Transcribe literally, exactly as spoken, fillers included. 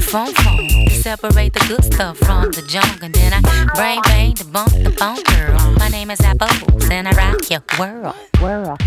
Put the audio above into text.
phone phone to separate the good stuff from the junk. And then I brain bang to bump the phone girl. My name is Apple, and I rock your world. world.